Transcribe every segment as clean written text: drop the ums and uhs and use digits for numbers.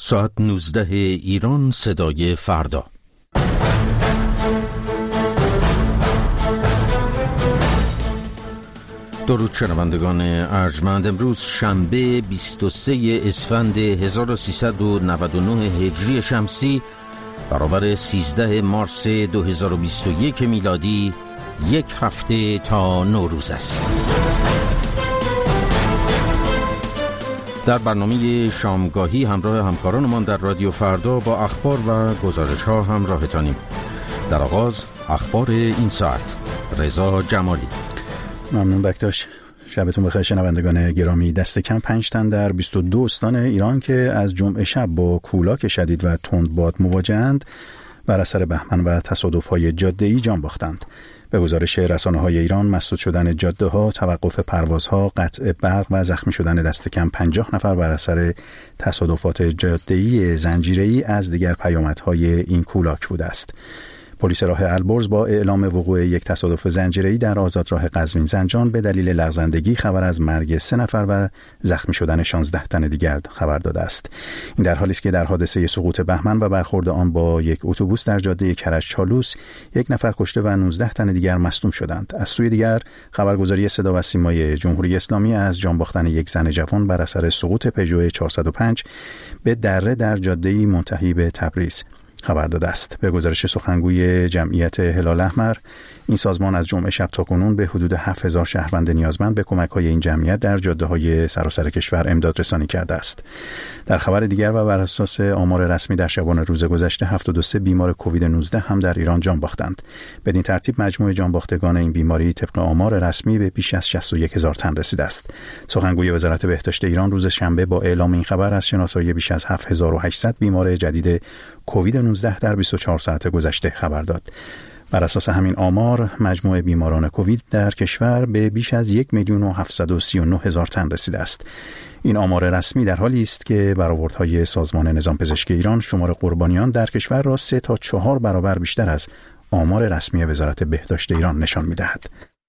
ساعت 19 ایران، صدای فردا. درود شنوندگان ارجمند. امروز شنبه 23 اسفند 1399 هجری شمسی برابر 13 مارس 2021 میلادی، یک هفته تا نوروز است. در برنامه شامگاهی همراه همکارانمان در رادیو فردا با اخبار و گزارش ها همراهتانیم. در آغاز اخبار این ساعت. رضا جمالی. ممنون بکتاش. شبتون بخیر شنوندگان گرامی. دست کم 5 تن در 22 استان ایران که از جمعه شب با کولاک شدید و تندباد مواجه‌اند بر اثر بهمن و تصادف‌های جاده‌ای جان باختند. به گزارش رسانه‌های ایران، مسدود شدن جاده‌ها، توقف پروازها، قطع برق و زخمی شدن دست کم 50 نفر بر اثر تصادفات جاده‌ای زنجیره‌ای از دیگر پیامدهای این کولاک بوده است. پلیس راه البرز با اعلام وقوع یک تصادف زنجیره‌ای در آزادراه قزوین زنجان به دلیل لغزندگی خبر از مرگ 3 نفر و زخمی شدن 16 تن دیگر خبر داده است. این در حالی است که در حادثه سقوط بهمن و برخورد آن با یک اتوبوس در جاده کرج چالوس 1 نفر کشته و 19 تن دیگر مصدوم شدند. از سوی دیگر خبرگزاری صدا و سیمای جمهوری اسلامی از جان باختن یک زن جوان بر اثر سقوط پژو 405 به دره در جاده‌ای منتهی به تبریز خبر داده است. به گزارش سخنگوی جمعیت هلال احمر، این سازمان از جمعه شب تا کنون به حدود 7000 شهروند نیازمند به کمک‌های این جمعیت در جاده‌های سراسر کشور امداد رسانی کرده است. در خبر دیگر و بر اساس آمار رسمی در شبانه روز گذشته 73 بیمار کووید 19 هم در ایران جان باختند. بدین ترتیب مجموع جان باختگان این بیماری طبق آمار رسمی به بیش از 61000 تن رسیده است. سخنگوی وزارت بهداشت ایران روز شنبه با اعلام این خبر از شناسایی بیش از 7800 بیمار جدید کووید 19 در 24 ساعت گذشته خبر داد. بر اساس همین آمار مجموع بیماران کووید در کشور به بیش از 1,739,000 تن رسیده است. این آمار رسمی در حالی است که برآوردهای سازمان نظام پزشکی ایران شمار قربانیان در کشور را 3 تا 4 برابر بیشتر از آمار رسمی وزارت بهداشت ایران نشان می‌دهد.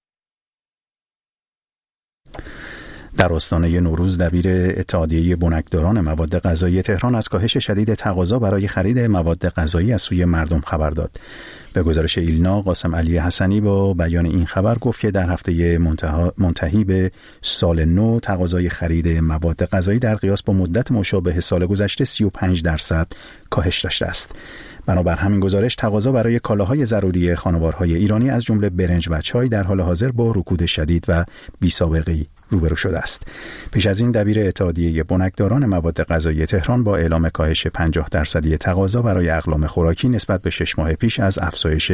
در آستانه نوروز دبیر اتحادیه بنکداران مواد غذایی تهران از کاهش شدید تقاضا برای خرید مواد غذایی از سوی مردم خبر داد. به گزارش ایلنا، قاسم علی حسنی با بیان این خبر گفت که در هفته منتهی به سال نو تقاضای خرید مواد غذایی در قیاس با مدت مشابه سال گذشته 35% کاهش داشته است. بنابر همین گزارش تقاضا برای کالاهای ضروری خانوارهای ایرانی از جمله برنج و چای در حال حاضر با رکود شدید و بی‌سابقه‌ای روبرو شده است. پیش از این دبیر اتحادیه بنکداران مواد غذایی تهران با اعلام کاهش 50% تقاضا برای اقلام خوراکی نسبت به 6 ماه پیش از افزایش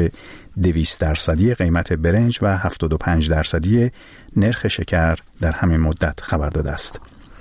200% قیمت برنج و 75% نرخ شکر در همین مدت خبر داده است.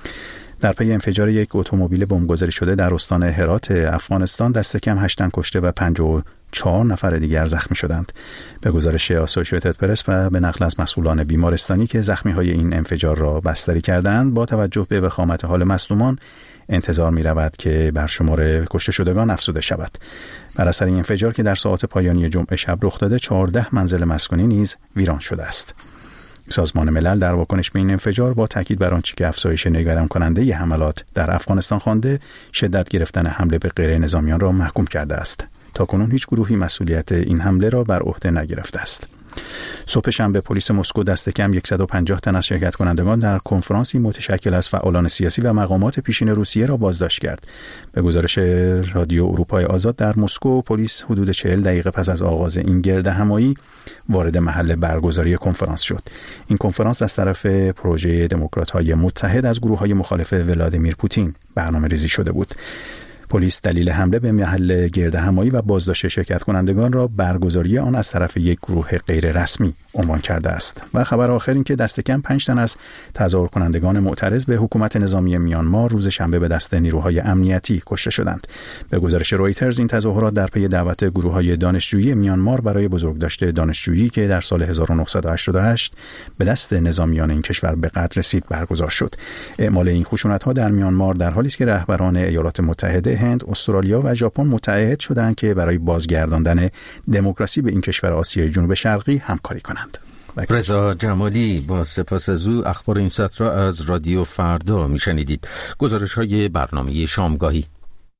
در پی انفجار یک اتومبیل بمبگذاری شده در استان هرات افغانستان دست کم 8 تن کشته و 54 نفر دیگر زخمی شدند. به گزارش آسوشییتد پرس و به نقل از مسئولان بیمارستانی که زخمی‌های این انفجار را بستری کردند، با توجه به وخامت حال مصدومان انتظار می‌رود که بر شمار کشته شدگان افزوده شود. بر اثر این انفجار که در ساعات پایانی جمعه شب رخ داده 14 منزل مسکونی نیز ویران شده است. سازمان ملل در واکنش به این انفجار با تاکید بر آنچه که افزایش نگران کننده حملات در افغانستان خوانده، شدت گرفتن حمله به غیر نظامیان را محکوم کرده است. تاکنون هیچ گروهی مسئولیت این حمله را بر عهده نگرفته است. صبح شنبه پلیس مسکو دست کم 150 تن از شرکت کنندگان در کنفرانسی متشکل از فعالان سیاسی و مقامات پیشین روسیه را بازداشت کرد. به گزارش رادیو اروپای آزاد در مسکو، پلیس حدود 40 دقیقه پس از آغاز این گردهمایی وارد محل برگزاری کنفرانس شد. این کنفرانس از طرف پروژه دموکرات‌های متحد از گروه‌های مخالف ولادیمیر پوتین برنامه‌ریزی شده بود. پلیس دلیل حمله به محل گردهمایی و بازداشت شرکت کنندگان را برگزاری آن از طرف یک گروه غیر رسمی عنوان کرده است. و خبر آخر این که دست کم 5 تن از تظاهر کنندگان معترض به حکومت نظامی میانمار روز شنبه به دست نیروهای امنیتی کشته شدند. به گزارش رویترز این تظاهرات در پی دعوت گروه‌های دانشجویی میانمار برای بزرگداشت دانشجویی که در سال 1988 به دست نظامیان این کشور به قتل رسید برگزار شد. اعمال این خشونت‌ها در میانمار در حالی است که رهبران ایالات متحده، هند، استرالیا و ژاپن متعهد شدند که برای بازگرداندن دموکراسی به این کشور آسیای جنوب شرقی همکاری کنند. رضا جمالی، با سپاس از او اخبار این ساعت را از رادیو فردا میشنیدید. گزارش‌های برنامه شامگاهی.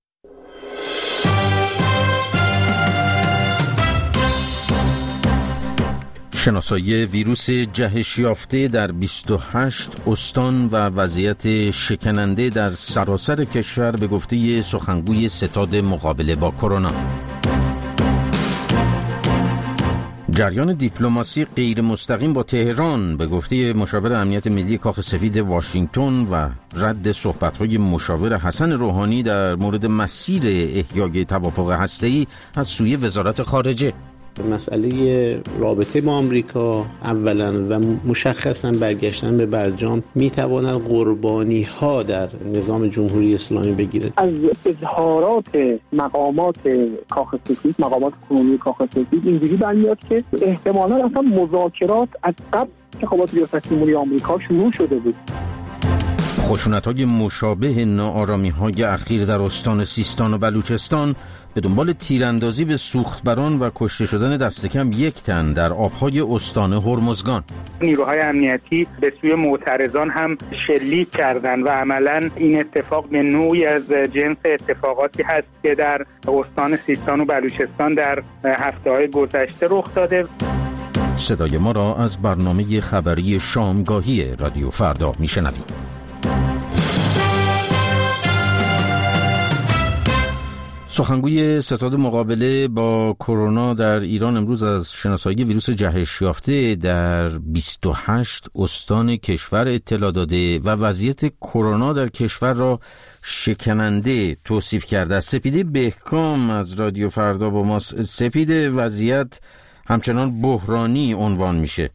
شناسایی ویروس جهش یافته در 28 استان و وضعیت شکننده در سراسر کشور به گفته سخنگوی ستاد مقابله با کرونا. جریان دیپلماسی غیر مستقیم با تهران به گفته مشاور امنیت ملی کاخ سفید واشنگتن و رد صحبت‌های مشاور حسن روحانی در مورد مسیر احیای توافق هسته‌ای از سوی وزارت خارجه. مسئله رابطه با آمریکا اولا و مشخصا برگشتن به برجام میتواند قربانی ها در نظام جمهوری اسلامی بگیرد. از اظهارات مقامات کاخ سفید، مقامات کنونی کاخ سفید اینجوری برمیاد که احتمالاً اصلا مذاکرات از قبل انتخابات ریاست جمهوری آمریکا شروع شده بود. خشونت‌های مشابه ناآرامی‌های اخیر در استان سیستان و بلوچستان به دنبال تیراندازی به سوختبران و کشته شدن دست کم 1 تن در آبهای استان هرمزگان. نیروهای امنیتی به سوی معترضان هم شلیک کردند و عملاً این اتفاق به نوعی از جنس اتفاقاتی هست که در استان سیستان و بلوچستان در هفته‌های گذشته رخ داده. صدای ما را از برنامه خبری شامگاهی رادیو فردا میشنوید. سخنگوی ستاد مقابله با کرونا در ایران امروز از شناسایی ویروس جهش یافته در 28 استان کشور اطلاع داده و وضعیت کرونا در کشور را شکننده توصیف کرده. سپیده بهکام از رادیو فردا با ماست. سپیده، وضعیت همچنان بحرانی عنوان میشه.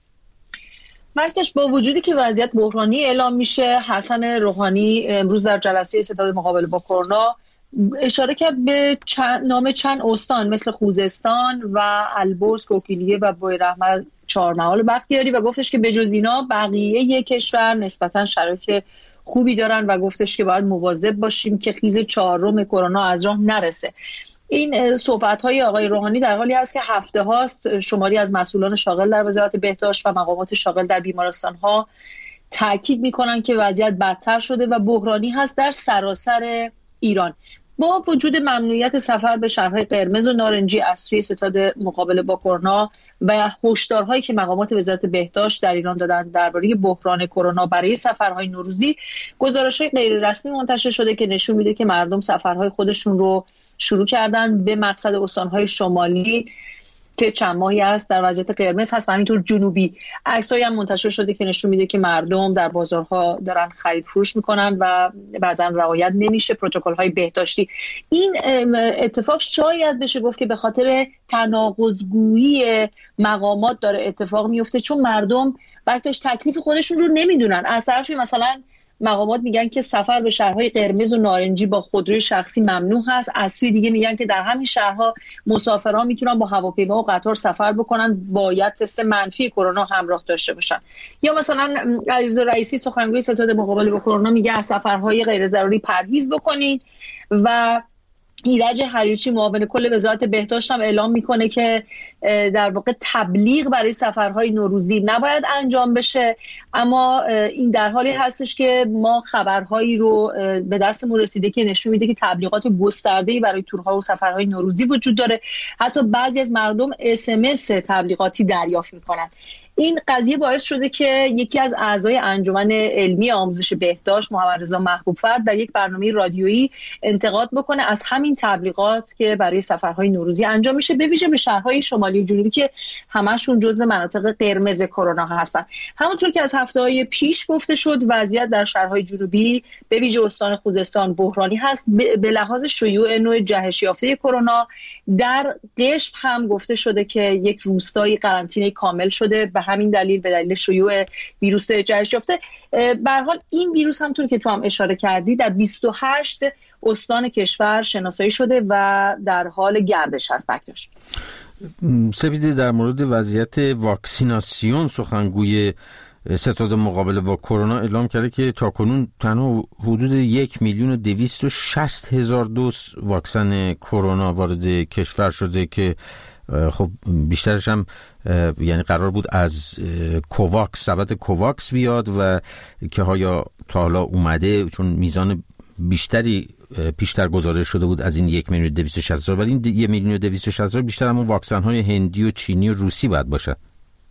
مکتش با وجودی که وضعیت بحرانی اعلام میشه، حسن روحانی امروز در جلسه ستاد مقابله با کرونا اشاره کرد به نام چند استان مثل خوزستان و البرز، کوکیلیه و بویراحمد چهارمحال بختیاری و گفتش که به جز اینا بقیه کشور نسبتا شرایط خوبی دارن و گفتش که باید مواظب باشیم که خیز 4 کرونا از راه نرسه. این صحبت‌های آقای روحانی در حالی است که هفته هاست شماری از مسئولان شاغل در وزارت بهداشت و مقامات شاغل در بیمارستان‌ها تاکید می‌کنند که وضعیت بدتر شده و بحرانی هست در سراسر ایران. با وجود ممنوعیت سفر به شهرهای قرمز و نارنجی از سوی ستاد مقابله با کرونا و هشدارهایی که مقامات وزارت بهداشت در ایران دادند درباره بحران کرونا برای سفرهای نوروزی، گزارش‌های غیر رسمی منتشر شده که نشون میده که مردم سفرهای خودشون رو شروع کردن به مقصد استان‌های شمالی که چند ماهی است در وضعیت قرمز هست و همینطور جنوبی. عکسایی هم منتشر شده که نشون میده که مردم در بازارها دارن خرید فروش میکنن و بعضا رعایت نمیشه پروتکل‌های بهداشتی. این اتفاق شاید بشه گفت که به خاطر تناقض‌گویی مقامات داره اتفاق میفته، چون مردم وقتش تکلیف خودشون رو نمیدونن. از طرفی مثلا مقامات میگن که سفر به شهرهای قرمز و نارنجی با خودروی شخصی ممنوع هست، از سوی دیگه میگن که در همین شهرها مسافران میتونن با هواپیما و قطار سفر بکنن، باید تست منفی کرونا همراه داشته باشن. یا مثلا علیرضا رئیسی سخنگوی ستاد مقابله با کرونا میگه از سفرهای غیر ضروری پرهیز بکنید و ایرج حریچی معاون کل وزارت بهداشت هم اعلام میکنه که در واقع تبلیغ برای سفرهای نوروزی نباید انجام بشه، اما این در حالی هستش که ما خبرهایی رو به دستمون رسیده که نشون میده که تبلیغات گسترده‌ای برای تورها و سفرهای نوروزی وجود داره. حتی بعضی از مردم SMS تبلیغاتی دریافت میکنن. این قضیه باعث شده که یکی از اعضای انجمن علمی آموزش بهداشت محمد رضا محبوب‌فرد در یک برنامه رادیویی انتقاد بکنه از همین تبلیغات که برای سفرهای نوروزی انجام میشه، به ویژه به شهرهای شمالی جنوبی که همشون جزو مناطق قرمز کرونا هستن. همونطور که از هفته‌های پیش گفته شد، وضعیت در شهرهای جنوبی به ویژه استان خوزستان بحرانی هست به لحاظ شیوع نوع جهش یافته کرونا. در قشم هم گفته شده که یک روستایی قرنطینه کامل شده به همین دلیل، به دلیل شیوع ویروس جهش یافته. به هر حال این ویروس همونطور که تو هم اشاره کردی در 28 استان کشور شناسایی شده و در حال گردش هست. بکش سپیده، در مورد وضعیت واکسیناسیون سخنگوی ستاد مقابله با کرونا اعلام کرده که تاکنون تنها حدود 1,260,000 دوز واکسن کرونا وارد کشور شده که خب بیشترش هم یعنی قرار بود از کوواکس، سبد کوواکس بیاد و که ها تا حالا اومده، چون میزان بیشتری پیشتر گزارش شده بود از این 1,260,000، ولی این 1,260,000 بیشتر همون واکسن های هندی و چینی و روسی باید باشه.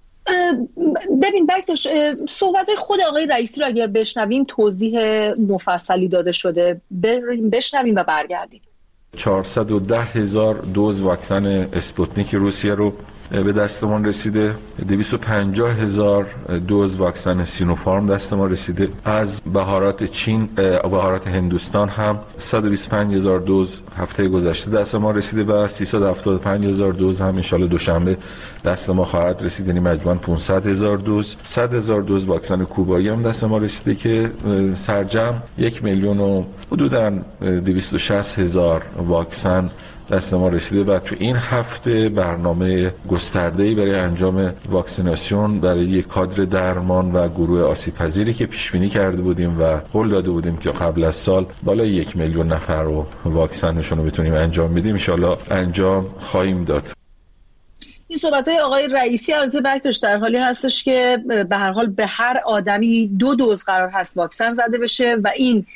بکتاش صحبت خود آقای رئیسی رو اگر بشنویم، توضیح مفصلی داده شده، بشنویم و برگردیم. 410,000 دوز واکسن اسپوتنیک روسیه رو به دستمان رسیده، 250,000 دوز واکسن سینوفارم دست ما رسیده. از بهارات چین و بهارات هندوستان هم 125,000 دوز هفته گذشته دست ما رسیده و 375,000 دوز هم ان شاءالله دوشنبه دست ما خواهد رسید، یعنی مجموعاً 500,000 دوز. 100,000 دوز واکسن کوبایی هم دست ما رسیده که سرجم 1,000,000 و حدوداً 260,000 واکسن دست ما رسیده و تو این هفته برنامه گسترده‌ای برای انجام واکسیناسیون برای یک کادر درمان و گروه آسیب‌پذیری که پیش بینی کرده بودیم و قول داده بودیم که قبل از سال بالای 1,000,000 نفر رو واکسنشون رو بتونیم انجام بدیم، ان شاءالله انجام خواهیم داد. این صحبت‌های آقای رئیسی البته بکتاش در حالی هستش که به هر حال به هر آدمی 2 دوز قرار هست واکسن زده بشه و این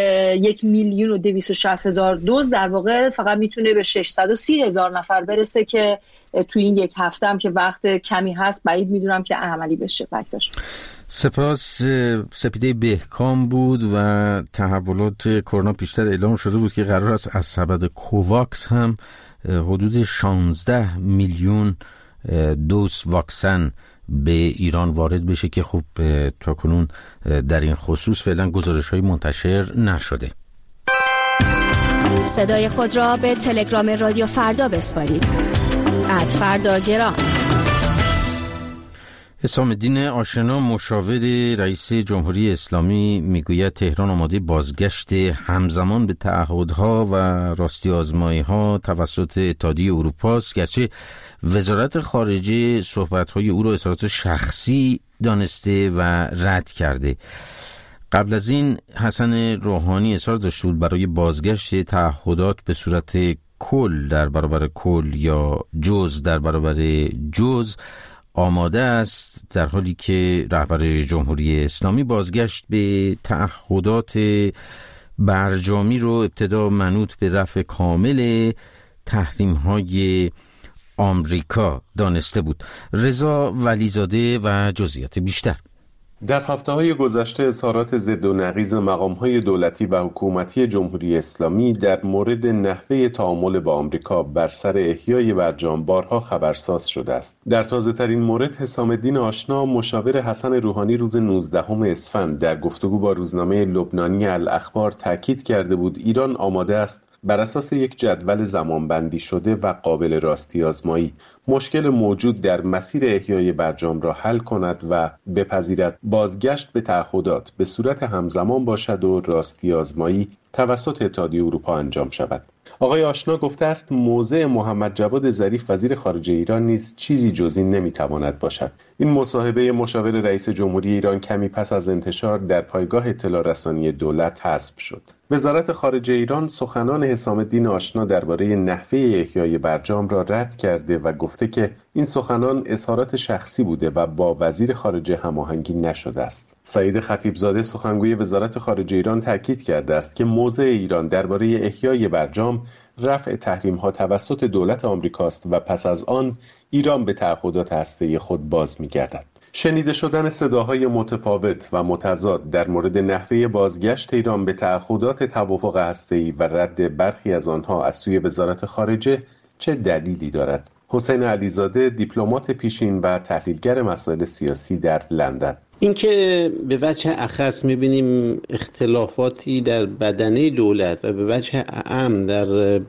1,260,000 دوز در واقع فقط میتونه به 630,000 نفر برسه که توی این یک هفته هم که وقت کمی هست بعید میدونم که عملی بشه. بکتاش سپاس. سپیده بهکام بود و تحولات کرونا پیشتر اعلام شده بود که قرار است از سبد کوواکس هم حدود 16 میلیون دوز واکسن به ایران وارد بشه که خب تا کنون در این خصوص فعلا گزارش‌های منتشر نشده. صدای خود را به تلگرام رادیو فردا بسپارید. @فرداگرام. حسام الدین آشنا مشاور رئیس جمهوری اسلامی میگوید تهران آماده بازگشت همزمان به تعهدها و راستی آزمایی‌ها توسط اتحادیه اروپا است، گرچه وزارت خارجه صحبت‌های او را اظهارات شخصی دانسته و رد کرده. قبل از این حسن روحانی اصرار داشته بود برای بازگشت تعهدات به صورت کل در برابر کل یا جز در برابر جز آماده است، در حالی که رهبر جمهوری اسلامی بازگشت به تعهدات برجامی رو ابتدا منوط به رفع کامل تحریم‌های آمریکا دانسته بود. رضا ولیزاده و جزئیات بیشتر. در هفته‌های گذشته اظهارات ضد و نقیض مقام‌های دولتی و حکومتی جمهوری اسلامی در مورد نحوه تعامل با آمریکا بر سر احیای برجام بارها خبرساز شده است. در تازه‌ترین مورد حسام الدین آشنا مشاور حسن روحانی روز 19 اسفند در گفتگو با روزنامه لبنانی الاخبار تاکید کرده بود ایران آماده است بر اساس یک جدول زمانبندی شده و قابل راستی آزمایی مشکل موجود در مسیر احیای برجام را حل کند و بپذیرد بازگشت به تعهدات به صورت همزمان باشد و راستی آزمایی توسط اتحادیه اروپا انجام شود. آقای آشنا گفته است موضع محمد جواد ظریف وزیر خارجه ایران نیز چیزی جز این نمیتواند باشد. این مصاحبه مشاور رئیس جمهوری ایران کمی پس از انتشار در پایگاه اطلاع رسانی دولت حذف شد. وزارت خارجه ایران سخنان حسام الدین آشنا درباره نحوه احیای برجام را رد کرده و گفته که این سخنان اظهارات شخصی بوده و با وزیر خارجه هماهنگی نشده است. سعید خطیبزاده سخنگوی وزارت خارجه ایران تاکید کرده است که موضع ایران درباره احیای برجام رفع تحریم‌ها توسط دولت آمریکاست و پس از آن ایران به تعهدات هسته‌ای خود باز می‌گردد. شنیده شدن صداهای متفاوت و متضاد در مورد نحوه بازگشت ایران به تعهدات توافق هسته‌ای و رد برخی از آنها از سوی وزارت خارجه چه دلیلی دارد؟ حسین علیزاده دیپلمات پیشین و تحلیلگر مسائل سیاسی در لندن. اینکه به وجه اخص می‌بینیم اختلافاتی در بدنه دولت و به وجه اعم در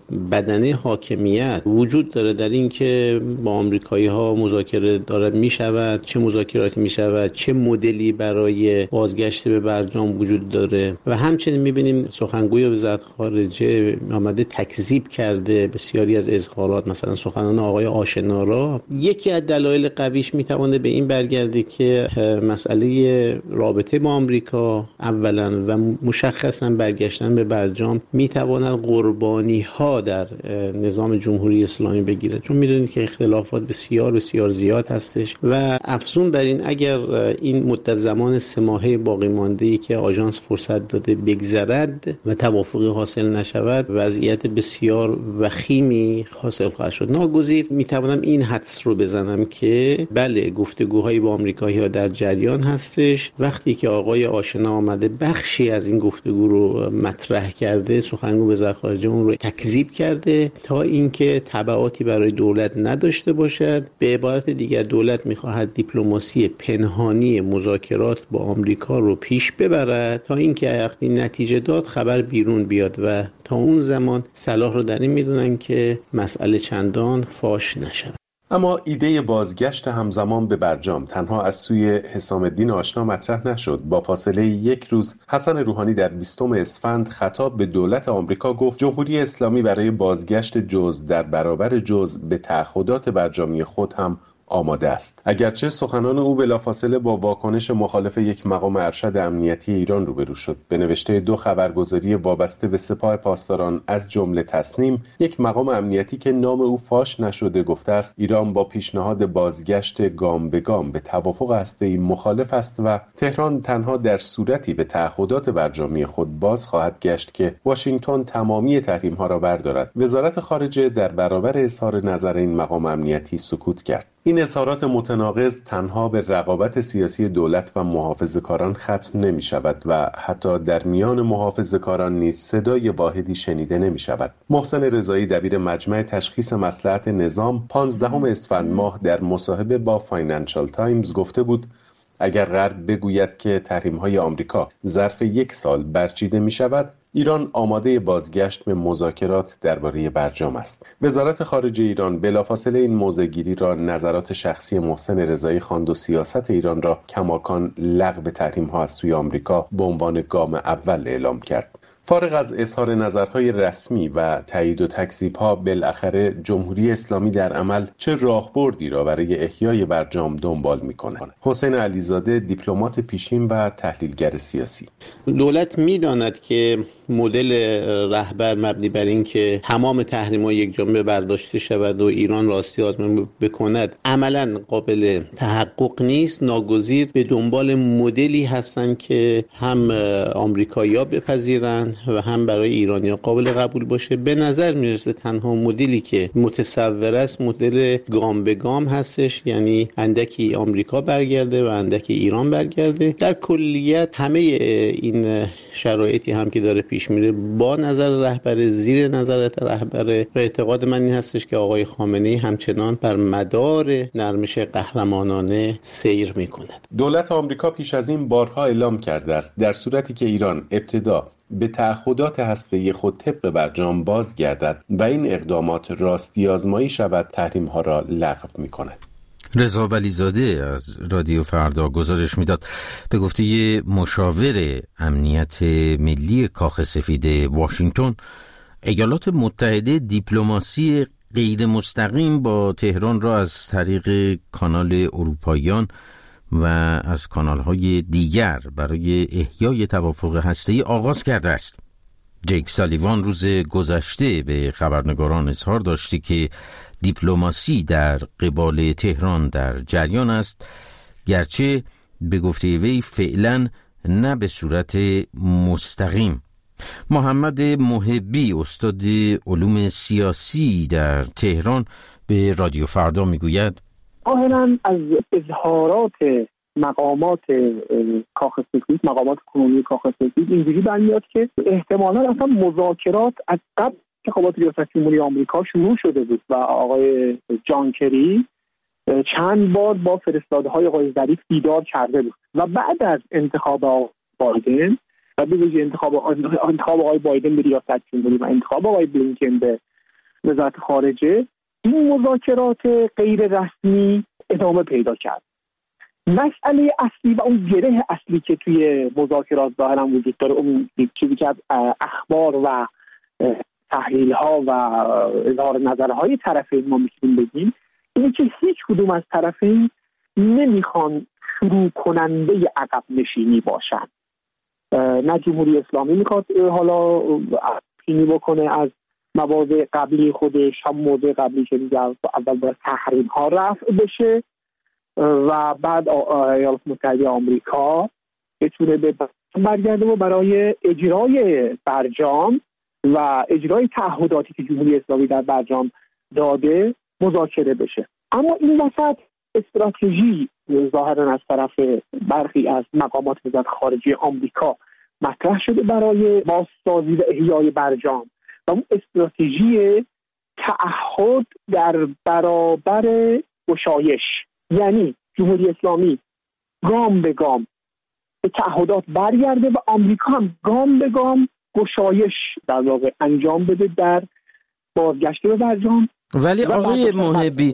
بدنه حاکمیت وجود داره در اینکه با آمریکایی‌ها مذاکره داره می‌شود، چه مذاکراتی می‌شود، چه مدلی برای بازگشت به برجام وجود داره و همچنین می‌بینیم سخنگوی وزارت خارجه آمده تکذیب کرده بسیاری از اظهارات، مثلا سخنان آقای آشنا را. یکی از دلایل قویش می‌تونه به این برگرده که مسئله مسئله رابطه با آمریکا اولا و مشخصا برگشتن به برجام میتواند قربانی ها در نظام جمهوری اسلامی بگیره، چون میدونید که اختلافات بسیار بسیار زیاد هستش و افزون بر این اگر این مدت زمان 3 ماهه باقی مانده که آژانس فرصت داده بگذرد و توافقی حاصل نشود، وضعیت بسیار وخیمی حاصل خواهد شد. ناگزیر میتوانم این حدس رو بزنم که بله، گفتگوهای با آمریکایی‌ها در جریان هستش. وقتی که آقای آشنا آمده بخشی از این گفتگو رو مطرح کرده، سخنگو وزارت خارجه اون رو تکذیب کرده تا اینکه تبعاتی برای دولت نداشته باشد. به عبارت دیگر دولت میخواهد دیپلماسی پنهانی مذاکرات با آمریکا رو پیش ببرد تا اینکه وقتی نتیجه داد خبر بیرون بیاد و تا اون زمان صلاح رو در این میدونن که مسئله چندان فاش نشود. اما ایده بازگشت همزمان به برجام تنها از سوی حسام الدین آشنا مطرح نشد. با فاصله 1 روز حسن روحانی در 20 اسفند خطاب به دولت آمریکا گفت جمهوری اسلامی برای بازگشت جزء در برابر جزء به تعهدات برجامی خود هم آماده است. اگرچه سخنان او بلافاصله با واکنش مخالف یک مقام ارشد امنیتی ایران روبرو شد. به نوشته 2 خبرگزاری وابسته به سپاه پاسداران از جمله تصنیم، یک مقام امنیتی که نام او فاش نشده گفته است ایران با پیشنهاد بازگشت گام به گام به توافق هسته‌ای مخالف است و تهران تنها در صورتی به تعهدات برجامی خود باز خواهد گشت که واشنگتن تمامی تحریم‌ها را بردارد. وزارت خارجه در برابر اظهار نظر این مقام امنیتی سکوت کرد. این اظهارات متناقض تنها به رقابت سیاسی دولت و محافظه‌کاران ختم نمی شود و حتی در میان محافظه‌کاران نیز صدای واحدی شنیده نمی شود. محسن رضایی دبیر مجمع تشخیص مصلحت نظام 15 اسفند ماه در مصاحبه با فاینانشال تایمز گفته بود اگر غرب بگوید که تحریم‌های آمریکا ظرف 1 سال برچیده می شود، ایران آماده بازگشت به مذاکرات درباره برجام است. وزارت خارجه ایران بلافاصله این موضع‌گیری را نظرات شخصی محسن رضایی خواند و سیاست ایران را کماکان لغو تحریم‌ها از سوی آمریکا به عنوان گام اول اعلام کرد. فارغ از اظهار نظرهای رسمی و تایید و تکذیب‌ها، بالاخره جمهوری اسلامی در عمل چه راهبردی را برای احیای برجام دنبال می‌کند؟ حسین علیزاده، دیپلمات پیشین و تحلیلگر سیاسی: دولت می‌داند که مدل رهبر مبنی بر این که تمام تحریم‌ها یک جانبه برداشته شود و ایران راستی آزمون بکند عملاً قابل تحقق نیست. ناگزیر به دنبال مدلی هستند که هم آمریکایی‌ها بپذیرند و هم برای ایرانی‌ها قابل قبول باشه. به نظر میرسه تنها مدلی که متصور است مدل گام به گام هستش، یعنی اندکی آمریکا برگرده و اندکی ایران برگرده. در کلیت همه این شرایطی هم که داره پیش میره با نظر رهبر، زیر نظارت رهبر، و اعتقاد من این هستش که آقای خامنه‌ای همچنان بر مدار نرمش قهرمانانه سیر میکند. دولت آمریکا پیش از این بارها اعلام کرده است در صورتی که ایران ابتدا به تعهدات هسته‌ای خود طبق برجام بازگردد و این اقدامات راستی آزمایی شود، تحریم‌ها را لغو می‌کند. رضا ولیزاده از رادیو فردا گزارش میداد. به گفته مشاور امنیت ملی کاخ سفید واشنگتن، ایالات متحده دیپلماسی غیر مستقیم با تهران را از طریق کانال اروپاییان و از کانال‌های دیگر برای احیای توافق هسته‌ای آغاز کرده است. جیک سالیوان روز گذشته به خبرنگاران اظهار داشته که دیپلماسی در قبال تهران در جریان است، گرچه به گفته وی فعلا نه به صورت مستقیم. محمد محبی، استاد علوم سیاسی در تهران، به رادیو فردا میگوید ظاهراً از اظهارات مقامات کاخ سفید، مقامات کنونی کاخ سفید، اینجوری برمیاد که احتمالاً اصلا مذاکرات از قبل انتخابات ریاست جمهوری آمریکا شروع شده بود و آقای جان کری چند بار با فرستاده‌های آقای ظریف دیدار کرده بود و بعد از انتخاب بایدن و به ویژه انتخاب آقای بایدن به ریاست جمهوری و انتخاب آقای بلینکن به وزارت خارجه، این مذاکرات غیر رسمی ادامه پیدا کرد. مسئله اصلی و اون گره اصلی که توی مذاکرات ظاهراً وجود داره، اون چیزی که اخبار و تحلیل ها و اظهار نظرهای طرفین ما میتونیم بگیم، اینه که هیچ کدوم از طرفین نمیخوان شروع کننده عقب نشینی باشن. نه جمهوری اسلامی میخواد حالا پینی بکنه از مواضع قبلی خودش، هم موضع قبلی که دیگه اول باید تحریم ها رفع بشه و بعد ایالات متحده آمریکا بتونه به برگرده و برای اجرای برجام و اجرای تعهداتی که جمهوری اسلامی در برجام داده مذاکره بشه. اما این وسط استراتژی ظاهرا از طرف برخی از مقامات وزارت خارجه آمریکا مطرح شده برای بازسازی و احیای برجام و اون استراتژی تعهد در برابر گشایش، یعنی جمهوری اسلامی گام به گام به تعهدات برگرده و آمریکا هم گام به گام گشایش در واقع انجام بده در بازگشت به برجام. ولی آقای محبی،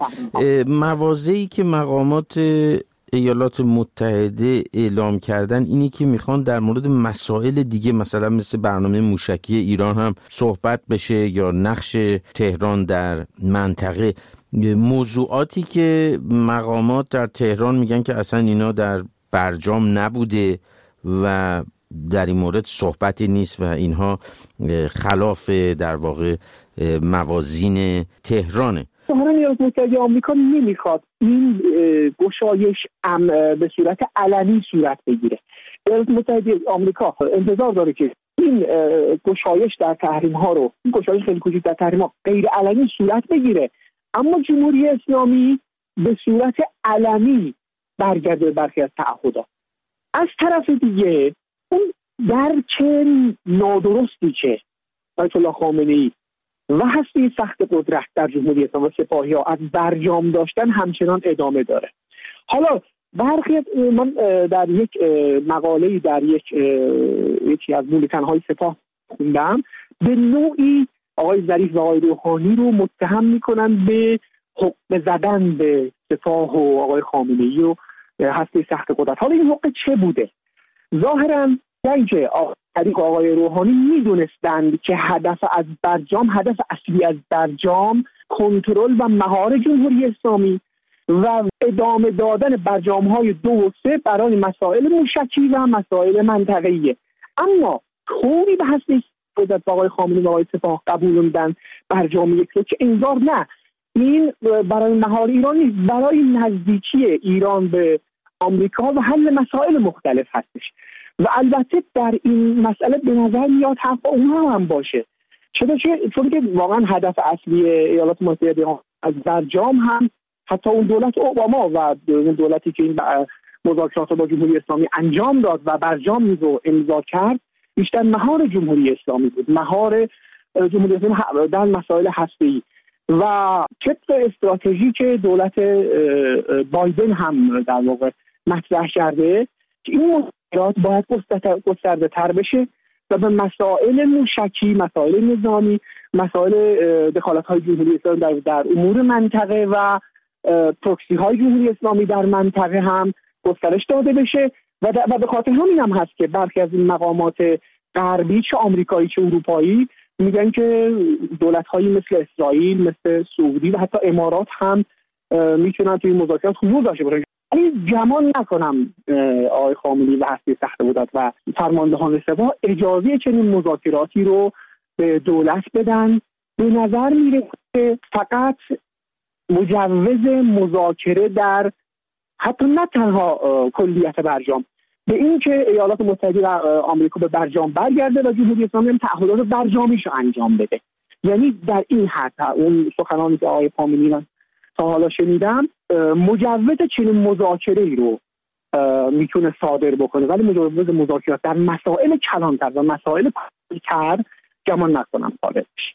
مواضعی که مقامات ایالات متحده اعلام کردن اینی که میخوان در مورد مسائل دیگه مثلا مثل برنامه موشکی ایران هم صحبت بشه یا نقش تهران در منطقه، موضوعاتی که مقامات در تهران میگن که اصلا اینا در برجام نبوده و در این مورد صحبتی نیست و اینها خلاف در واقع موازین تهرانه. ظاهرا ایالات متحده آمریکا نمیخواد این گشایش به صورت علنی صورت بگیره. ایالات متحده آمریکا انتظار داره که این گشایش در تحریم ها رو، این گشایش خیلی کوچیک در تحریم ها غیر علنی صورت بگیره، اما جمهوری اسلامی به صورت علنی برگرده برخی از تعهدات. از طرف دیگه اون درک نادرستی که آیت الله خامنه‌ای و هسته سخت قدرت در جمهوری اسلامی و سپاهی‌ها از برجام داشتن همچنان ادامه داره. حالا برخی من در یک مقاله‌ای در یکی از بولتن‌های سپاه خوندم، به نوعی آقای ظریف و آقای روحانی رو متهم میکنن به حقه زدن به سپاه و آقای خامنه‌ای و هسته سخت قدرت. حالا این حقه چه بوده؟ ظاهراً اینکه آقای روحانی میدونستند که هدف اصلی از برجام کنترل و مهار جمهوری اسلامی و ادامه دادن برجام‌های 2 و 3 برای مسائل موشکی و مسائل منطقه‌ایه. اما طوری به هسته قدرت آقای خامنه‌ای و آقای سپاه قبولوندن برجام یک رو که انگار نه، این برای مهار ایران نیست، برای نزدیکی ایران به آمریکا و حل مسائل مختلف هستش. و البته در این مسئله به نظر میاد حق اونها هم باشه، چون که واقعا هدف اصلی ایالات متحده از برجام هم حتی اون دولت اوباما و اون دولتی که این مذاکرات با جمهوری اسلامی انجام داد و برجام رو امضا کرد بیشتر مهار جمهوری اسلامی بود، مهار جمهوری اسلامی در مسائل هسته‌ای و طبق استراتژی که دولت بایدن هم در واقع مطرح کرده که این مذاکرات باید گسترده تر بشه و به مسائل موشکی، مسائل نظامی، مسائل دخالت‌های جمهوری اسلامی در امور منطقه و پروکسی های جمهوری اسلامی در منطقه هم گسترش داده بشه و به خاطر همین هم هست که برخی از این مقامات غربی چه آمریکایی چه اروپایی میگن که دولت‌هایی مثل اسرائیل، مثل سعودی و حتی امارات هم میتونن توی مذاکرات حضور داشته باشن. ولی گمان نکنم آقای خامنه‌ای و هسته سخت قدرت و فرماندهان سپاه اجازه چنین مذاکراتی رو به دولت بدن. به نظر میرسه که فقط مجوز مذاکره در حتی نه تنها کلیت برجام، به این که ایالات متحده آمریکا به برجام برگرده و جمهوری اسلامی هم تعهدات برجامیشو انجام بده. یعنی در این حد اون سخنانی که آقای خامنه‌ای تا حالا شنیدم مجوز چنین مذاکره‌ای رو میتونه صادر بکنه، ولی مجوز مذاکرات در مسائل کلانتر و مسائل کلی‌تر گمان نکنم صادر بشه.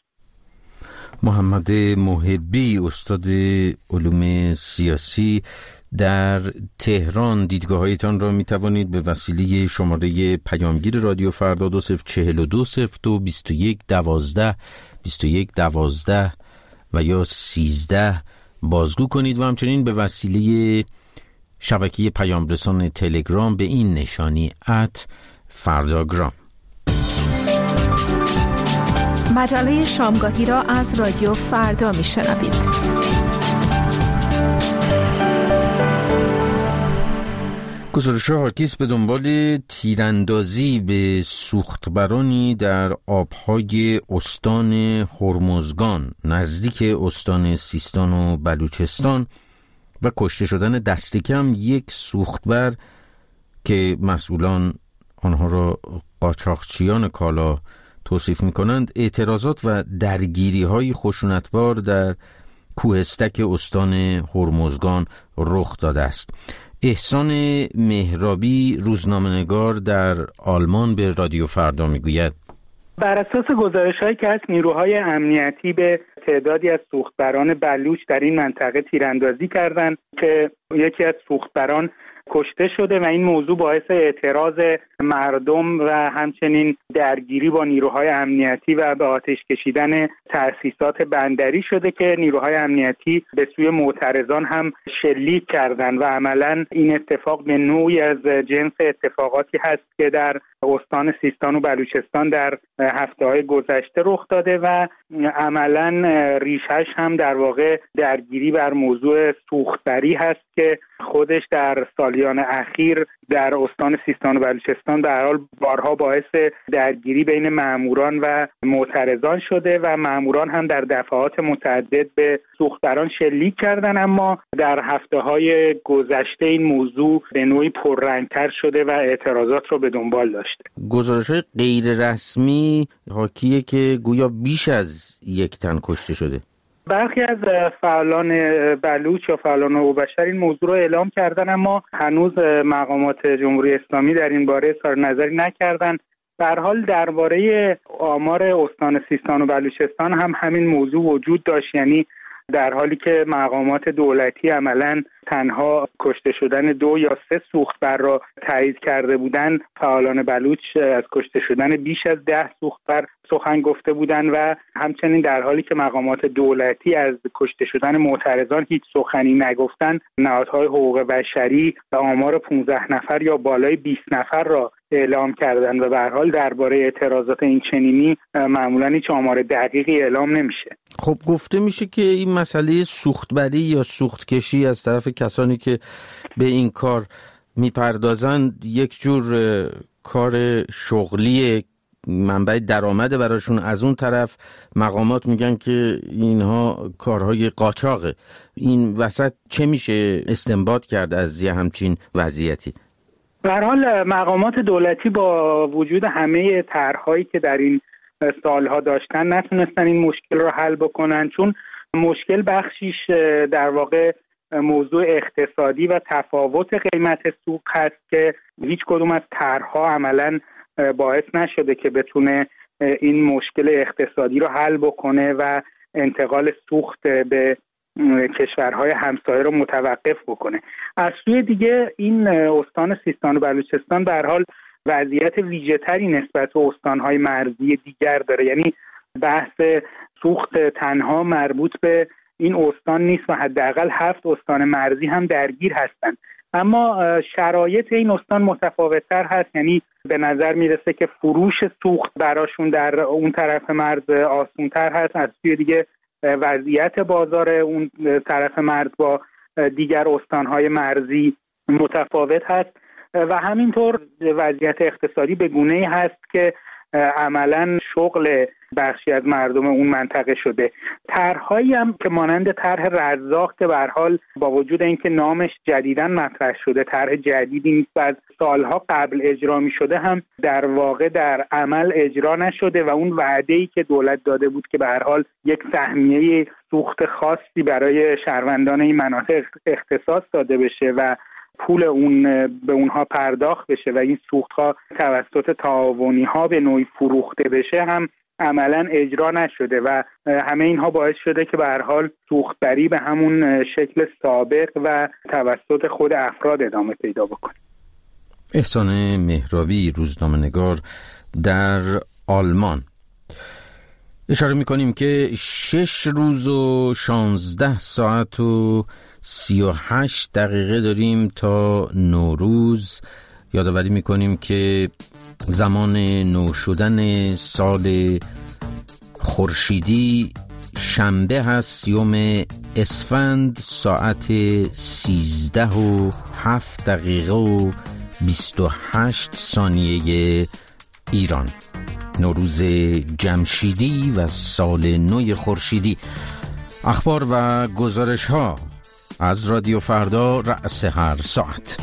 محمد محبی، استاد علوم سیاسی در تهران، دیدگاه‌هایتان را می‌توانید به وسیله شماره پیامگیر رادیو فردا 2042 02 21 12 21 12 و یا 13 بازگو کنید و همچنین به وسیله شبکه پیام رسان تلگرام به این نشانی @فرداگرام. مجله شامگاهی را از رادیو فردا میشنوید. گزارش‌ها حاکیست به دنبال تیراندازی به سوختبرانی در آبهای استان هرمزگان نزدیک استان سیستان و بلوچستان و کشته شدن دست کم یک سوختبر که مسئولان آنها را قاچاقچیان کالا توصیف می‌کنند، اعتراضات و درگیری‌های خشونتبار در کوهستک استان هرمزگان رخ داده است. احسان مهرابی روزنامه‌نگار در آلمان به رادیو فردا میگوید بر اساس گزارش‌هایی که از نیروهای امنیتی به تعدادی از سوختبران بلوچ در این منطقه تیراندازی کردند که یکی از سوختبران کشته شده و این موضوع باعث اعتراض مردم و همچنین درگیری با نیروهای امنیتی و به آتش کشیدن تأسیسات بندری شده که نیروهای امنیتی به سوی معترضان هم شلیک کردند و عملاً این اتفاق به نوعی از جنس اتفاقاتی هست که در استان سیستان و بلوچستان در هفته‌های گذشته رخ داده و عملاً ریشش هم در واقع درگیری بر موضوع سوختبری هست که خودش در سالیان اخیر در استان سیستان و بلوچستان به هر حال بارها باعث درگیری بین ماموران و معترضان شده و ماموران هم در دفعات متعدد به سوختبران شلیک کردند، اما در هفته‌های گذشته این موضوع به نوعی پررنگ‌تر شده و اعتراضات رو به دنبال داشته. گزارش‌های غیر رسمی حاکیه که گویا بیش از یک تن کشته شده. برخی از فعالان بلوچ یا فعالان حقوق بشر این موضوع رو اعلام کردن، اما هنوز مقامات جمهوری اسلامی در این باره اظهار نظری نکردن. به هر حال درباره آمار استان سیستان و بلوچستان هم همین موضوع وجود داشت، یعنی در حالی که مقامات دولتی عملاً تنها کشته شدن 2 یا 3 سوختبر را تایید کرده بودند، فعالان بلوچ از کشته شدن بیش از 10 سوختبر سخن گفته بودند و همچنین در حالی که مقامات دولتی از کشته شدن معترضان هیچ سخنی نگفتند، نهادهای حقوق بشری آمار 15 نفر یا بالای 20 نفر را اعلام کردند و به هر حال درباره اعتراضات این چنینی معمولاً هیچ آمار دقیقی اعلام نمیشه. خب گفته میشه که این مسئله سوختبری یا سوختکشی از طرف کسانی که به این کار میپردازند یک جور کار شغلی منبع درآمد براشون، از اون طرف مقامات میگن که اینها کارهای قاچاقه. این وسط چه میشه استنباط کرد از یه همچین وضعیتی؟ به هر حال مقامات دولتی با وجود همه طرح‌هایی که در این سالها داشتن نتونستن این مشکل رو حل بکنن، چون مشکل بخشیش در واقع موضوع اقتصادی و تفاوت قیمت سوق هست که هیچ کدوم از طرح‌ها عملاً باعث نشده که بتونه این مشکل اقتصادی رو حل بکنه و انتقال سوخت به کشورهای همسایه رو متوقف بکنه. از سوی دیگه این استان سیستان و بلوچستان به هر حال وضعیت ویژه‌تری نسبت به استانهای مرزی دیگر داره، یعنی بحث سوخت تنها مربوط به این استان نیست و حداقل 7 استان مرزی هم درگیر هستند، اما شرایط این استان متفاوت‌تر هست، یعنی به نظر میرسه که فروش سوخت براشون در اون طرف مرز آسان‌تر هست. از سوی دیگه وضعیت بازار اون طرف مرز با دیگر استانهای مرزی متفاوت هست و همینطور وضعیت اقتصادی به گونه‌ای هست که عملاً شغل بخشی از مردم اون منطقه شده. طرح‌هایی هم که مانند طرح رزاق که به هر حال با وجود اینکه نامش جدیداً مطرح شده، طرح جدیدی نیست و از سالها قبل اجرا می‌شده، هم در واقع در عمل اجرا نشده و اون وعده‌ای که دولت داده بود که به هر حال یک سهمیه سوخت خاصی برای شهروندان این مناطق اختصاص داده بشه و پول اون به اونها پرداخت بشه و این سوخت‌ها توسط تعاونی‌ها به نوعی فروخته بشه، هم عملاً اجرا نشده و همه اینها باعث شده که به هر حال سوختبری به همون شکل سابق و توسط خود افراد ادامه پیدا بکنه. احسان مهرابی روزنامه‌نگار در آلمان. اشاره می‌کنیم که 6 روز و 16 ساعت و 38 دقیقه داریم تا نوروز. یادآوری می‌کنیم که زمان نو شدن سال خورشیدی شنبه هست 30 اسفند ساعت 13:07:28 ایران، نوروز جمشیدی و سال نو خورشیدی. اخبار و گزارش ها از رادیو فردا رأس هر ساعت.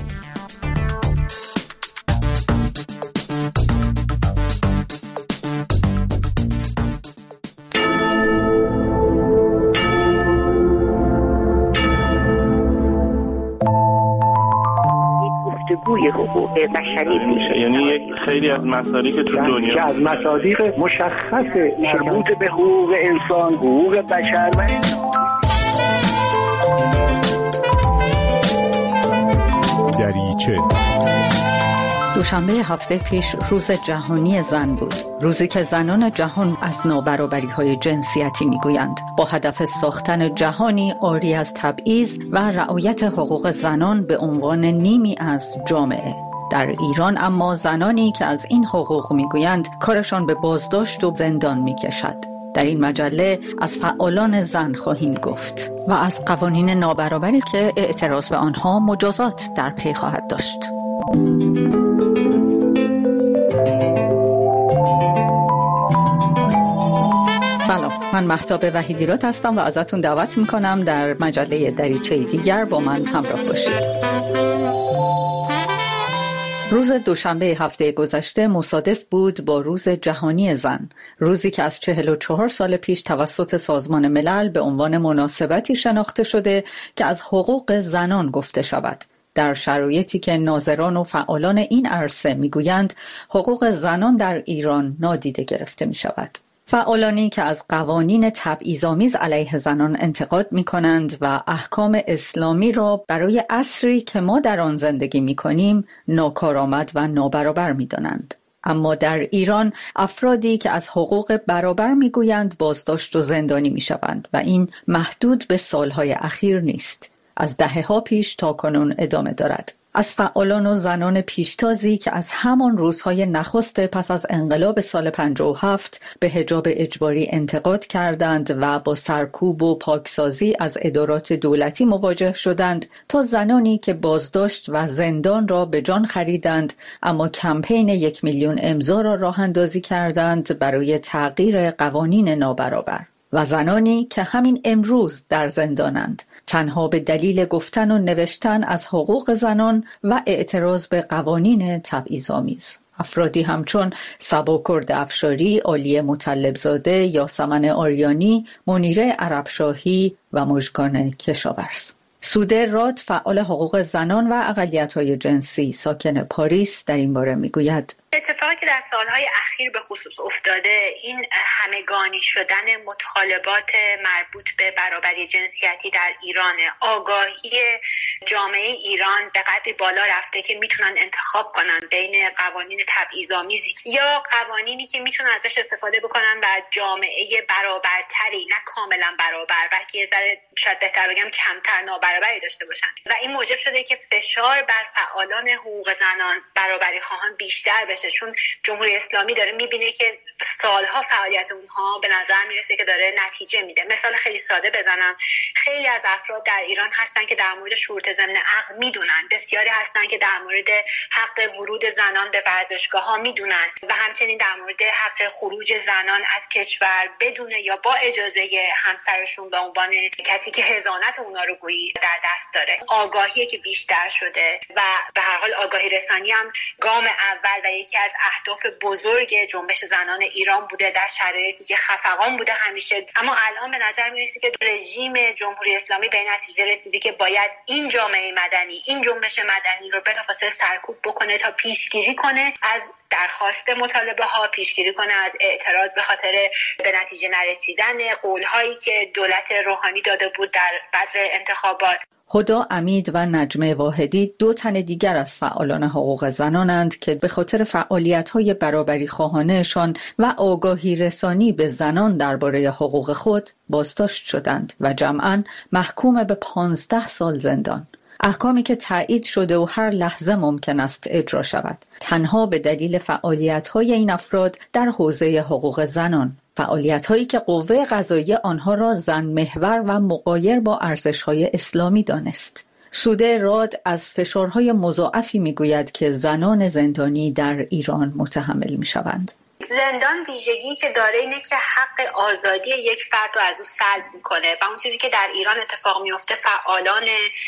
گفتگوی حقوق بشری میشه، یعنی یک خیلی از مصادیق تو دنیا که از مصادیق مشخص مربوط به حقوق انسان، حقوق بشر و دریچه. دوشنبه هفته پیش روز جهانی زن بود، روزی که زنان جهان از نابرابری‌های جنسیتی میگویند، با هدف ساختن جهانی عاری از تبعیض و رعایت حقوق زنان به عنوان نیمی از جامعه. در ایران اما زنانی که از این حقوق میگویند کارشان به بازداشت و زندان میکشد. در این مجله از فعالان زن خواهیم گفت و از قوانین نابرابری که اعتراض به آنها مجازات در پی خواهد داشت. سلام، من مهتاب وحیدیراد هستم و ازتون دعوت میکنم در مجله دریچه دیگر با من همراه باشید. روز دوشنبه هفته گذشته مصادف بود با روز جهانی زن، روزی که از 44 سال پیش توسط سازمان ملل به عنوان مناسبتی شناخته شده که از حقوق زنان گفته شود. در شرایطی که ناظران و فعالان این عرصه میگویند حقوق زنان در ایران نادیده گرفته می شود. فعالانی که از قوانین تبعیض‌آمیز علیه زنان انتقاد می‌کنند و احکام اسلامی را برای عصری که ما در آن زندگی می‌کنیم ناکارآمد و نابرابر می‌دانند. اما در ایران افرادی که از حقوق برابر می‌گویند بازداشت و زندانی می‌شوند و این محدود به سالهای اخیر نیست. از دهه‌ها پیش تا کنون ادامه دارد. از فعالان و زنان پیشتازی که از همان روزهای نخست پس از انقلاب سال 57 به حجاب اجباری انتقاد کردند و با سرکوب و پاکسازی از ادارات دولتی مواجه شدند، تا زنانی که بازداشت و زندان را به جان خریدند اما کمپین 1 میلیون امضا را راه اندازی کردند برای تغییر قوانین نابرابر. و زنانی که همین امروز در زندانند، تنها به دلیل گفتن و نوشتن از حقوق زنان و اعتراض به قوانین تبعیض‌آمیز. افرادی همچون صبا کرد افشاری، عالیه مطلبزاده، یاسمن آریانی، منیره عربشاهی و مژگان کشاورز. سوده راد، فعال حقوق زنان و اقلیت‌های جنسی ساکن پاریس، در این باره میگوید: اتفاقی که در سالهای اخیر به خصوص افتاده، این همگانی شدن مطالبات مربوط به برابری جنسیتی در ایران، آگاهی جامعه ایران به قدری بالا رفته که میتونن انتخاب کنن بین قوانین تبعیض‌آمیزی یا قوانینی که میتونن ازش استفاده بکنن و جامعه برابرتری، نه کاملا برابر، بلکه یه ذره شاید بهتر بگم کمتر نابرابری داشته باشن. و این موجب شده که فشار بر فعالان حقوق زنان، برابری خواهان بیشتر بشه، چون جمهوری اسلامی داره میبینه که سالها فعالیت اونها به نظر میرسه که داره نتیجه میده. مثال خیلی ساده بزنم، خیلی از افراد در ایران هستن که در مورد شروط ضمن عقد میدونن، بسیاری هستن که در مورد حق ورود زنان به ورزشگاه ها میدونن و همچنین در مورد حق خروج زنان از کشور بدون یا با اجازه همسرشون به عنوان کسی که حضانت اونا رو گویی در دست داره. آگاهی که بیشتر شده و به هر حال آگاهی رسانی هم گام اول و یکی از اهداف بزرگ جنبش زنان ایران بوده در شرایطی که خفقان بوده همیشه. اما الان به نظر میرسه که رژیم جمهوری اسلامی به نتیجه رسیده که باید این جامعه مدنی، این جنبش مدنی رو بلافاصله سرکوب بکنه تا پیشگیری کنه از درخواست مطالبه ها، پیشگیری کنه از اعتراض به خاطر به نتیجه نرسیدن قولهایی که دولت روحانی داده بود در بدو انتخابات. هدا امید و نجمه واحدی، دو تن دیگر از فعالان حقوق زنانند که به خاطر فعالیت‌های برابری خواهانه‌شان و آگاهی رسانی به زنان درباره حقوق خود بازداشت شدند و جمعاً محکوم به 15 سال زندان. احکامی که تایید شده و هر لحظه ممکن است اجرا شود، تنها به دلیل فعالیت‌های این افراد در حوزه حقوق زنان. فعالیت‌هایی که قوه قضاییه آنها را زن محور و مغایر با ارزش‌های اسلامی دانست. سوده راد از فشارهای مضاعفی می‌گوید که زنان زندانی در ایران متحمل می‌شوند. زندان ویژگی که داره اینه که حق آزادی یک فرد رو از او سلب میکنه و اون چیزی که در ایران اتفاق میفته فعالان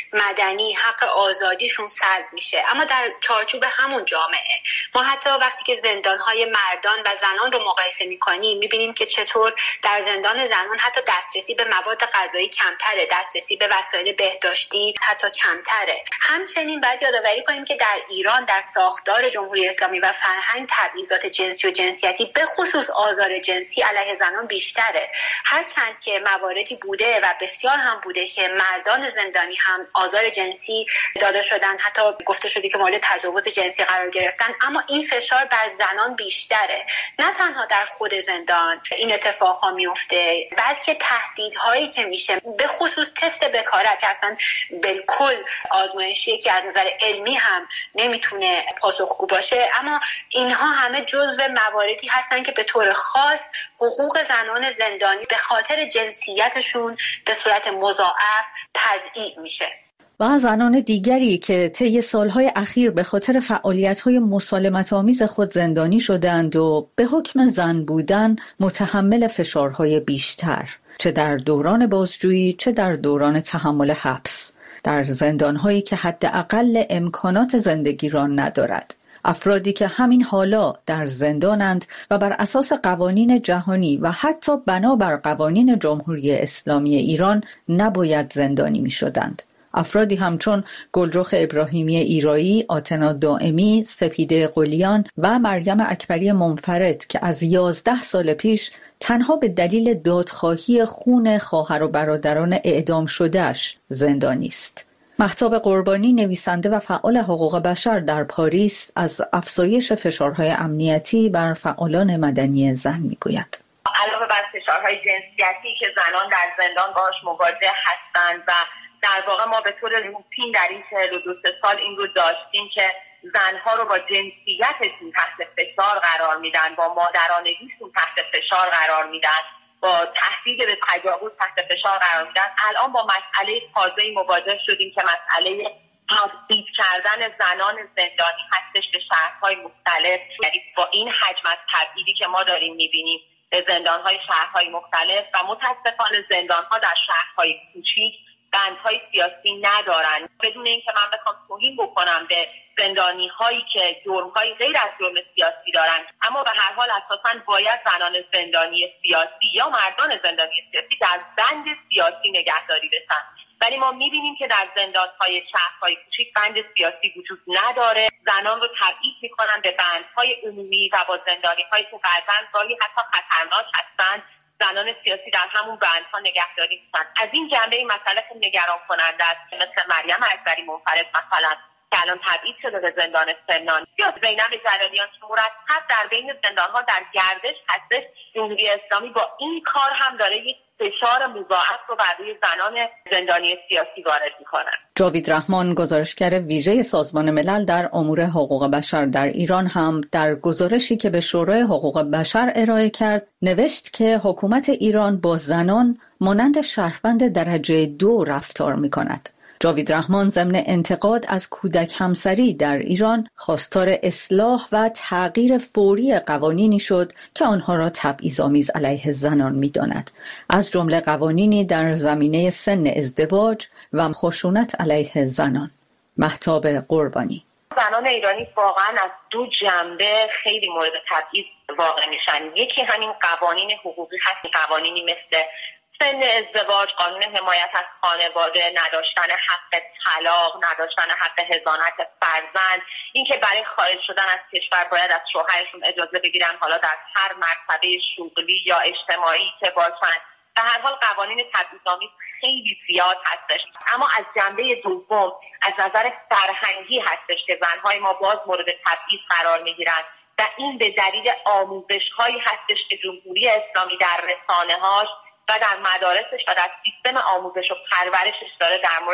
مدنی حق آزادیشون سلب میشه، اما در چارچوب همون جامعه. ما حتی وقتی که زندانهای مردان و زنان رو مقایسه میکنیم میبینیم که چطور در زندان زنان حتی دسترسی به مواد غذایی کمتره، دسترسی به وسایل بهداشتی حتی کمتره. همچنین باید یادآوری کنیم که در ایران در ساختار جمهوری اسلامی و فرهنگ تبعیضات جنسی و جنسیتی به خصوص آزار جنسی علیه زنان بیشتره. هرچند که مواردی بوده و بسیار هم بوده که مردان زندانی هم آزار جنسی داده شدن، حتی گفته شده که مورد تجاوز جنسی قرار گرفتن، اما این فشار بر زنان بیشتره. نه تنها در خود زندان این اتفاقا میفته، بلکه تهدیدهایی که میشه، به خصوص تست بکارت که اصلا بالکل آزمایشیه که از نظر علمی هم نمیتونه پاسخگو باشه، اما اینها همه جزو مواردی هستن که به طور خاص حقوق زنان زندانی به خاطر جنسیتشون به صورت مضاعف تضییع میشه. و زنان دیگری که طی سالهای اخیر به خاطر فعالیت‌های مسالمت‌آمیز خود زندانی شدند و به حکم زن بودن متحمل فشارهای بیشتر، چه در دوران بازجویی چه در دوران تحمل حبس، در زندان‌هایی که حداقل امکانات زندگی را ندارد. افرادی که همین حالا در زندانند و بر اساس قوانین جهانی و حتی بنابر قوانین جمهوری اسلامی ایران نباید زندانی می شدند. افرادی همچون گلرخ ابراهیمی ایرایی، آتنا دائمی، سپیده قلیان و مریم اکبری منفرد که از 11 سال پیش تنها به دلیل دادخواهی خون خواهر و برادران اعدام شدهش زندانی است. مهتاب قربانی، نویسنده و فعال حقوق بشر در پاریس، از افزایش فشارهای امنیتی بر فعالان مدنی زن میگوید. علاوه بر فشارهای جنسیتی که زنان در زندان باهاش مواجه هستند و در واقع ما به طور روتین در این 42 سال این رو داشتیم که زنها رو با جنسیتشون تحت فشار قرار میدن، با مادرانگیشون تحت فشار قرار میدن، با تهدید به تجاوز تحت فشار قرار میدن. الان با مسئله تازه‌ای مواجه شدیم که مسئله تبعیض کردن زنان زندانی هستش به شهرهای مختلف. یعنی با این حجم از تبعیضی که ما داریم میبینیم به زندانهای شهرهای مختلف و متاسفانه زندانها در شهرهای کوچیک بندهای سیاسی ندارن. بدون اینکه من بخوام توهین بکنم به زندانی هایی که جرم‌های غیر از جرم سیاسی دارن، اما به هر حال اساساً باید زنان زندانی سیاسی یا مردان زندانی سیاسی در بند سیاسی نگهداری بشن. ولی ما می‌بینیم که در زندان‌های شهرهای کوچیک بند سیاسی وجود نداره. زنان رو تبعیض می‌کنن به بندهای عمومی و با زندانی‌هایی که بعضاً گاهی حتی خطرناک هستند زنان سیاسی در همون بندها نگهداری میشن. از این جنبه این مسئله خیلی نگران کننده است. مثل مریم اکبری منفرد مثلا که الان تبعید شده به زندان سمنان، یا زینب جلالیان که مرتب در بین زندانها در گردش هستش. جمهوری اسلامی با این کار هم داره یک فشار مضاعف رو بر روی زنان زندانی سیاسی وارد میکنه. جاوید رحمان، گزارشگر ویژه سازمان ملل در امور حقوق بشر در ایران، هم در گزارشی که به شورای حقوق بشر ارائه کرد نوشت که حکومت ایران با زنان مانند شهروند درجه 2 رفتار میکند. جاوید رحمان ضمن انتقاد از کودک همسری در ایران خواستار اصلاح و تغییر فوری قوانینی شد که آنها را تبعیض‌آمیز علیه زنان می‌داند، از جمله قوانینی در زمینه سن ازدواج و خشونت علیه زنان. مهتاب قربانی: زنان ایرانی واقعا از دو جنبه خیلی مورد تبعیض واقع میشن. یکی همین قوانین حقوقی هست، قوانینی مثل سن ازدواج، قانون حمایت از خانواده، نداشتن حق طلاق، نداشتن حق حضانت فرزند، اینکه برای خارج شدن از کشور باید از شوهرشون اجازه بگیرن، حالا در هر مرتبه شغلی یا اجتماعی که باشن. به هر حال قوانین تبعیض‌آمیز خیلی زیاد هستش. اما از جنبه دوم از نظر فرهنگی هستش که زنهای ما باز مورد تبعیض قرار میگیرن و این به دلیل آموزش‌هایی هستش که جمهوری اسلامی در رسانه‌هاش و در مدارسش و در سیستم آموزش و پرورشش داره در مورد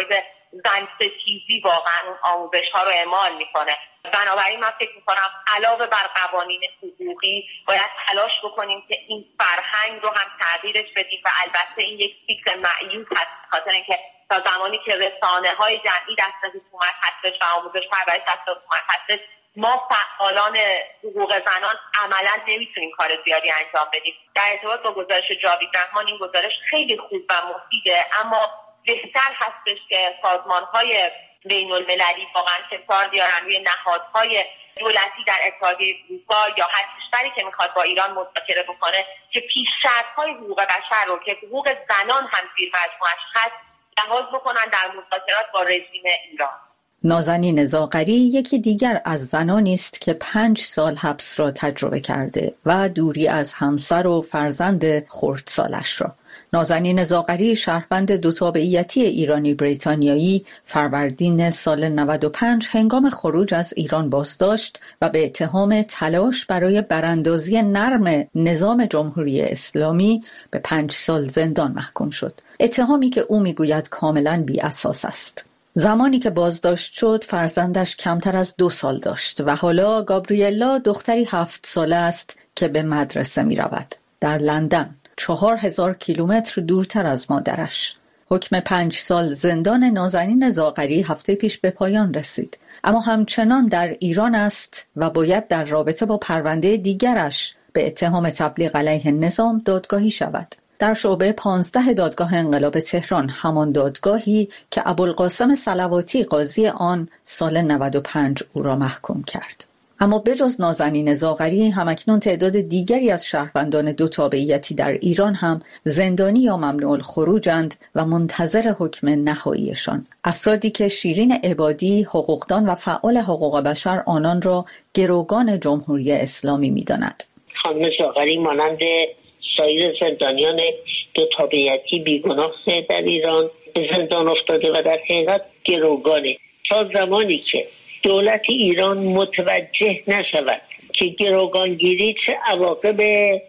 زن ستیزی واقعا اون آموزش ها رو اعمال میکنه. بنابراین من فکر میکنم علاوه بر قوانین حقوقی باید تلاش بکنیم که این فرهنگ رو هم تغییرش بدیم و البته این یک فکر معیوب هست، خاطر اینکه تا زمانی که رسانه های جمعی دست حکومت هستش و آموزش پرورش دست حکومت هستش، ما فعالان حقوق زنان عملا نمیتونیم کار زیادی انجام بدیم. در ارتباط با گزارش جاوید رحمان، این گزارش خیلی خوب و مفیده، اما بهتر هستش که سازمان‌های بین‌المللی واقعا فشار بیارن روی نهادهای دولتی در اتحادیه اروپا یا هر کشوری که میخواد با ایران مذاکره بکنه که پیشرفت‌های حقوق بشر رو که حقوق زنان هم زیر مجموعه‌اش هست لحاظ بکنن در مذاکرات با رژیم ایران. نازنین زاغری یکی دیگر از زنانی است که 5 سال حبس را تجربه کرده و دوری از همسر و فرزند خردسالش را. نازنین زاغری شهروند دوتابعیتی ایرانی بریتانیایی فروردین سال 95 هنگام خروج از ایران بازداشت و به اتهام تلاش برای براندازی نرم نظام جمهوری اسلامی به 5 سال زندان محکوم شد. اتهامی که او میگوید کاملا بی اساس است. زمانی که بازداشت شد فرزندش کمتر از 2 سال داشت و حالا گابریلا دختری 7 ساله است که به مدرسه می رود. در لندن 4000 کیلومتر دورتر از مادرش. حکم 5 سال زندان نازنین زاغری هفته پیش به پایان رسید، اما همچنان در ایران است و باید در رابطه با پرونده دیگرش به اتهام تبلیغ علیه نظام دادگاهی شود. در شعبه 15 دادگاه انقلاب تهران، همان دادگاهی که ابوالقاسم صلواتی قاضی آن سال 95 او را محکوم کرد. اما بجز نازنین زاغری همکنون تعداد دیگری از شهروندان دوتابعیتی در ایران هم زندانی یا ممنوع الخروجند و منتظر حکم نهاییشان. افرادی که شیرین عبادی، حقوقدان و فعال حقوق بشر آنان را گروگان جمهوری اسلامی می‌داند. خانم زاغری مانند سایر زندانیان دوتابعیتی بیگناه در ایران به زندان افتاده و در حقیقت گروگانه. تا زمانی که دولت ایران متوجه نشود که گروگانگیری چه عواقب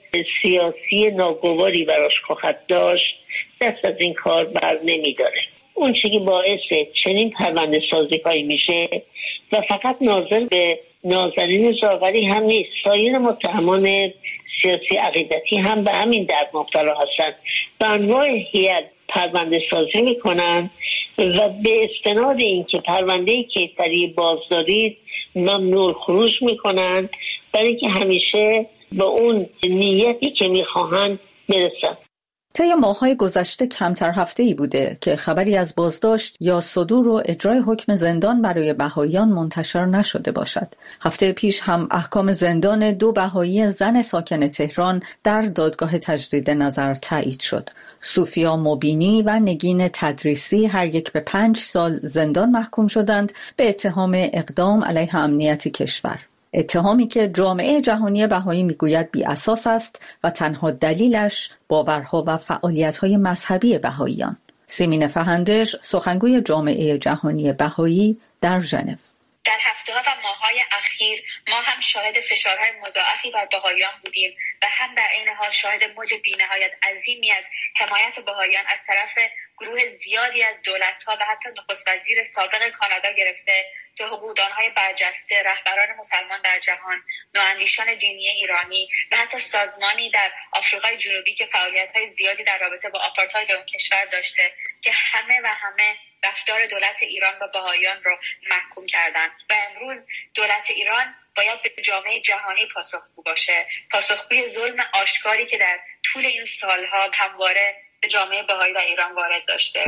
سیاسی ناگواری براش خواهد داشت، دست از این کار بر نمی‌داره. اون چیزی که باعث چنین پرونده سازی هایی میشه و فقط ناظر به نازنین زاغری هم نیست، سایر متهمان سیاسی عقیدتی هم به همین درد مبتلا هستند. به انواع هیئت پرونده سازی میکنن و به استناد اینکه پرونده کیفری بازداری ممنوع خروج میکنن برای اینکه همیشه به اون نیتی که میخواهند برسن. طی ماه‌های گذشته کمتر هفته‌ای بوده که خبری از بازداشت یا صدور و اجرای حکم زندان برای بهائیان منتشر نشده باشد. هفته پیش هم احکام زندان 2 بهائی زن ساکن تهران در دادگاه تجدید نظر تایید شد. صوفیا مبینی و نگین تدریسی هر یک به 5 سال زندان محکوم شدند به اتهام اقدام علیه امنیت کشور. اتهامی که جامعه جهانی بهایی میگوید بی اساس است و تنها دلیلش باورها و فعالیت‌های مذهبی بهاییان. سیمین فهندش، سخنگوی جامعه جهانی بهایی در ژنو: در هفته‌ها و ماه‌های اخیر ما هم شاهد فشارهای مضاعفی بر بهائیان بودیم و هم در عین حال شاهد موج بی‌نهایت عظیمی از حمایت بهائیان از طرف گروه زیادی از دولت‌ها و حتی نخست وزیر سابق کانادا گرفته تا حقوقدان‌های برجسته، رهبران مسلمان در جهان، نواندیشان دینی ایرانی و حتی سازمانی در آفریقای جنوبی که فعالیت‌های زیادی در رابطه با آپارتاید اون کشور داشته که همه رفتار دولت ایران و بهائیان رو محکوم کردند و امروز دولت ایران باید به جامعه جهانی پاسخگو باشه، پاسخگوی ظلم آشکاری که در طول این سالها همواره به جامعه بهایی و ایران وارد داشته.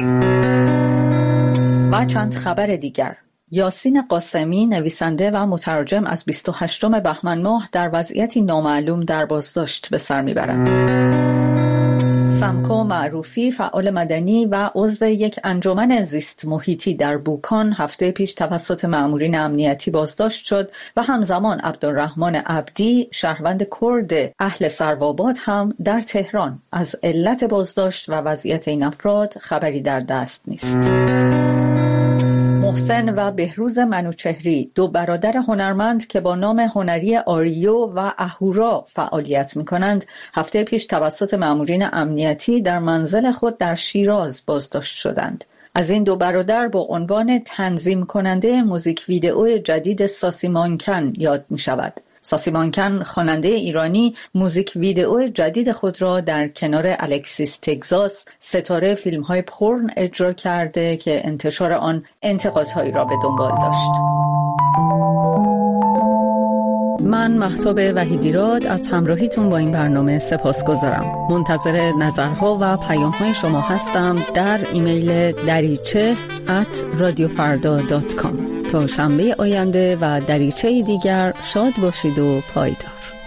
و چند خبر دیگر: یاسین قاسمی، نویسنده و مترجم، از 28 بهمن ماه در وضعیتی نامعلوم در بازداشت به سر میبرد. سمکو معروفی، فعال مدنی و عضو یک انجمن زیست محیطی در بوکان، هفته پیش توسط مأمورین امنیتی بازداشت شد و همزمان عبدالرحمن عبدی، شهروند کرد اهل سروآباد، هم در تهران. از علت بازداشت و وضعیت این افراد خبری در دست نیست. محسن و بهروز منوچهری، 2 برادر هنرمند که با نام هنری آریو و اهورا فعالیت می‌کنند، هفته پیش توسط مأمورین امنیتی در منزل خود در شیراز بازداشت شدند. از این دو برادر با عنوان تنظیم کننده موزیک ویدئو جدید ساسی مانکن یاد می شود. ساسی مانکن خواننده ایرانی موزیک ویدئو جدید خود را در کنار الکسیس تگزاس ستاره فیلم‌های پورن اجرا کرده که انتشار آن انتقادهایی را به دنبال داشت. من مهتاب وحیدیراد از همراهیتون با این برنامه سپاسگزارم. منتظر نظرها و پیام‌های شما هستم در ایمیل dariche@radiofarda.com. تا شنبه آینده و دریچه دیگر شاد باشید و پایدار.